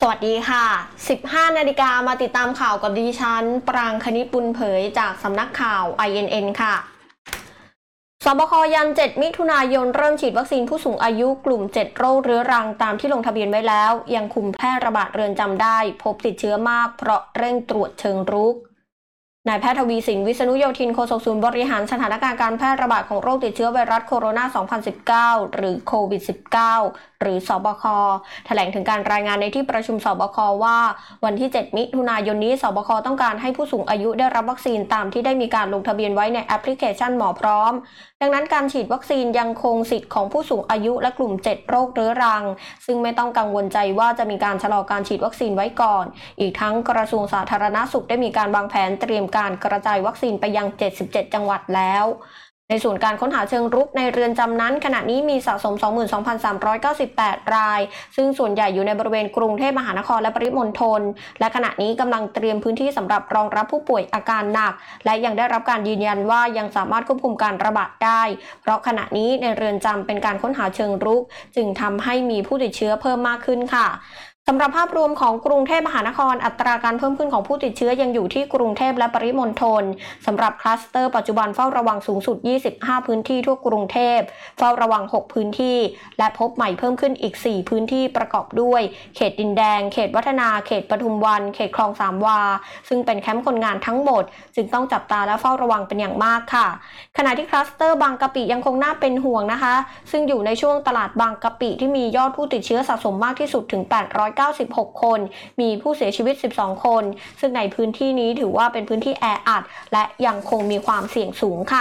สวัสดีค่ะ 15 นาฬิกามาติดตามข่าวกับดิฉันปรางคณิตบุญเผยจากสำนักข่าว INN ค่ะสบคยัน 7 มิถุนายนเริ่มฉีดวัคซีนผู้สูงอายุกลุ่ม 7 โรคเรื้อรังตามที่ลงทะเบียนไว้แล้วยังคุมแพร่ระบาดเรือนจำได้พบติดเชื้อมากเพราะเร่งตรวจเชิงรุกนายแพทย์ทวีสิน วิษณุโยธินโฆษกศูนย์บริหารสถานการณ์การแพร่ระบาดของโรคติดเชื้อไวรัสโคโรนา 2019 หรือโควิด -19 หรือสบคแถลงถึงการรายงานในที่ประชุมสบคว่าวันที่ 7 มิถุนายนนี้สบคต้องการให้ผู้สูงอายุได้รับวัคซีนตามที่ได้มีการลงทะเบียนไว้ในแอปพลิเคชันหมอพร้อมดังนั้นการฉีดวัคซีนยังคงสิทธิ์ของผู้สูงอายุและกลุ่ม 7 โรคเรื้อรังซึ่งไม่ต้องกังวลใจว่าจะมีการชะลอการฉีดวัคซีนไว้ก่อนอีกทั้งกระทรวงสาธารณสุขได้มีการวางแผนเตรียมการกระจายวัคซีนไปยัง 77 จังหวัดแล้วในส่วนการค้นหาเชิงรุกในเรือนจำนั้นขณะนี้มีสะสม 22,398 รายซึ่งส่วนใหญ่อยู่ในบริเวณกรุงเทพมหานครและปริมณฑลและขณะนี้กำลังเตรียมพื้นที่สำหรับรองรับผู้ป่วยอาการหนักและยังได้รับการยืนยันว่ายังสามารถควบคุมการระบาดได้เพราะขณะนี้ในเรือนจำเป็นการค้นหาเชิงรุกจึงทำให้มีผู้ติดเชื้อเพิ่มมากขึ้นค่ะสำหรับภาพรวมของกรุงเทพมหานครอัตราการเพิ่มขึ้นของผู้ติดเชื้อยังอยู่ที่กรุงเทพและปริมณฑลสำหรับคลัสเตอร์ปัจจุบันเฝ้าระวังสูงสุด25พื้นที่ทั่วกรุงเทพเฝ้าระวัง6พื้นที่และพบใหม่เพิ่มขึ้นอีก4พื้นที่ประกอบด้วยเขตดินแดงเขตวัฒนาเขตปทุมวันเขตคลองสามวาซึ่งเป็นแคมป์คนงานทั้งหมดจึงต้องจับตาและเฝ้าระวังเป็นอย่างมากค่ะขณะที่คลัสเตอร์บางกะปิยังคงน่าเป็นห่วงนะคะซึ่งอยู่ในช่วงตลาดบางกะปิที่มียอดผู้ติดเชื้อสะสมมากที่สุดถึง896 คนมีผู้เสียชีวิต12 คนซึ่งในพื้นที่นี้ถือว่าเป็นพื้นที่แออัดและยังคงมีความเสี่ยงสูงค่ะ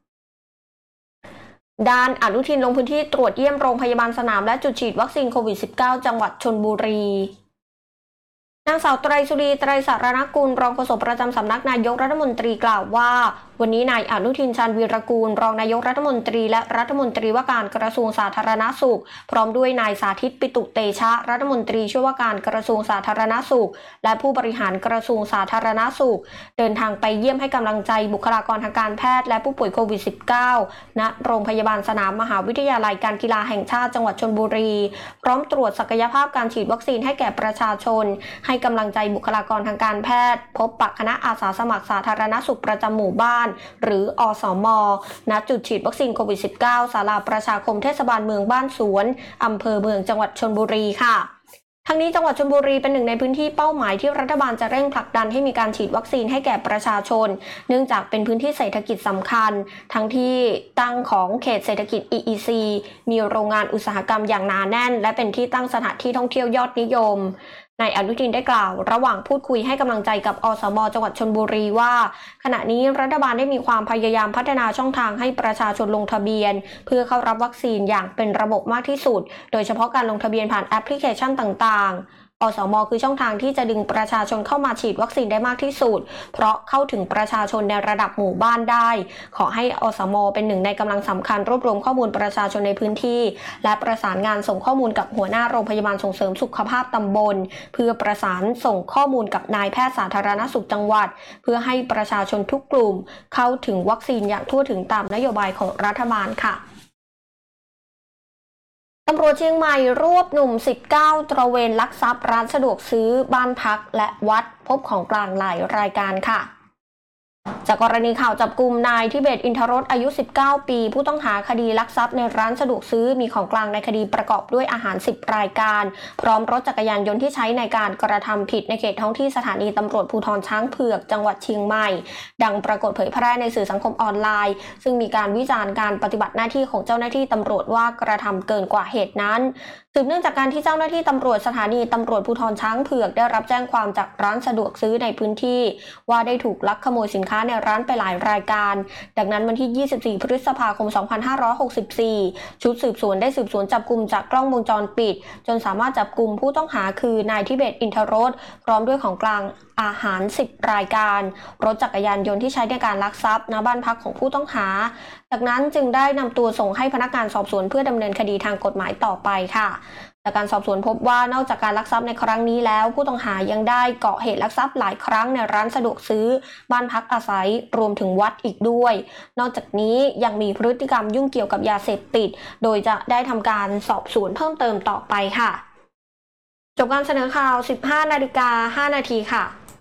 ด้านอนุทินลงพื้นที่ตรวจเยี่ยมโรงพยาบาลสนามและจุดฉีดวัคซีนโควิด -19 จังหวัดชลบุรีนางสาวไตรสุรีไตรสารณกุลรองโฆษกประจำสำนักนายกรัฐมนตรีกล่าวว่าวันนี้นายอนุทินชาญวีรกูลรองนายกรัฐมนตรีและรัฐมนตรีว่าการกระทรวงสาธารณสุขพร้อมด้วยนายสาธิตปิตุเตชะรัฐมนตรีช่วยว่าการกระทรวงสาธารณสุขและผู้บริหารกระทรวงสาธารณสุขเดินทางไปเยี่ยมให้กำลังใจบุคลากรทางการแพทย์และผู้ป่วยโควิด -19 ณโรงพยาบาลสนามมหาวิทยาลัยการกีฬาแห่งชาติจังหวัดชลบุรีพร้อมตรวจศักยภาพการฉีดวัคซีนให้แก่ประชาชนให้กำลังใจบุคลากรทางการแพทย์พบปะคณะอาสาสมัครสาธารณสุขประจำหมู่บ้านหรืออสม.ณจุดฉีดวัคซีนโควิด -19 ศาลาประชาคมเทศบาลเมืองบ้านสวนอำเภอเมืองจังหวัดชลบุรีค่ะทั้งนี้จังหวัดชลบุรีเป็นหนึ่งในพื้นที่เป้าหมายที่รัฐบาลจะเร่งผลักดันให้มีการฉีดวัคซีนให้แก่ประชาชนเนื่องจากเป็นพื้นที่เศรษฐกิจสำคัญทั้งที่ตั้งของเขตเศรษฐกิจ EEC มีโรงงานอุตสาหกรรมอย่างหนาแน่นและเป็นที่ตั้งสถานที่ท่องเที่ยวยอดนิยมนายอนุทินได้กล่าวระหว่างพูดคุยให้กำลังใจกับอสม.จังหวัดชลบุรีว่าขณะนี้รัฐบาลได้มีความพยายามพัฒนาช่องทางให้ประชาชนลงทะเบียนเพื่อเข้ารับวัคซีนอย่างเป็นระบบมากที่สุดโดยเฉพาะการลงทะเบียนผ่านแอปพลิเคชันต่างๆอสม.คือช่องทางที่จะดึงประชาชนเข้ามาฉีดวัคซีนได้มากที่สุดเพราะเข้าถึงประชาชนในระดับหมู่บ้านได้ขอให้อสม.เป็นหนึ่งในกำลังสำคัญรวบรวมข้อมูลประชาชนในพื้นที่และประสานงานส่งข้อมูลกับหัวหน้าโรงพยาบาลส่งเสริมสุขภาพตำบลเพื่อประสานส่งข้อมูลกับนายแพทย์สาธารณสุขจังหวัดเพื่อให้ประชาชนทุกกลุ่มเข้าถึงวัคซีนอย่างทั่วถึงตามนโยบายของรัฐบาลค่ะตำรวจเชียงใหม่รวบหนุ่ม19ตระเวนลักทรัพย์ร้านสะดวกซื้อบ้านพักและวัดพบของกลางหลายรายการค่ะจากกรณีข่าวจับกุมนายทิเบตอินทรสอายุ19ปีผู้ต้องหาคดีลักทรัพย์ในร้านสะดวกซื้อมีของกลางในคดีประกอบด้วยอาหาร10รายการพร้อมรถจักรยานยนต์ที่ใช้ในการกระทำผิดในเขตท้องที่สถานีตำรวจภูธรช้างเผือกจังหวัดเชียงใหม่ดังปรากฏเผยแพร่ในสื่อสังคมออนไลน์ซึ่งมีการวิจารณ์การปฏิบัติหน้าที่ของเจ้าหน้าที่ตำรวจว่ากระทำเกินกว่าเหตุนั้นสืบเนื่องจากการที่เจ้าหน้าที่ตำรวจสถานีตำรวจภูธรช้างเผือกได้รับแจ้งความจากร้านสะดวกซื้อในพื้นที่ว่าได้ถูกลักขโมยสินค้าในร้านไปหลายรายการดังนั้นวันที่24พฤษภาคม2564ชุดสืบสวนได้สืบสวนจับกุมจากกล้องวงจรปิดจนสามารถจับกุมผู้ต้องหาคือนายทิเบตอินทรสพร้อมด้วยของกลางอาหาร10รายการรถจักรยานยนต์ที่ใช้ในการลักทรัพย์ณบ้านพักของผู้ต้องหาจากนั้นจึงได้นำตัวส่งให้พนักงานสอบสวนเพื่อดำเนินคดีทางกฎหมายต่อไปค่ะจากการสอบสวนพบว่านอกจากการลักทรัพย์ในครั้งนี้แล้วผู้ต้องหายังได้ก่อเหตุลักทรัพย์หลายครั้งในร้านสะดวกซื้อบ้านพักอาศัยรวมถึงวัดอีกด้วยนอกจากนี้ยังมีพฤติกรรมยุ่งเกี่ยวกับยาเสพติดโดยจะได้ทำการสอบสวนเพิ่มเติมต่อไปค่ะจบการเสนอข่าว 15:05 นาทีค่ะ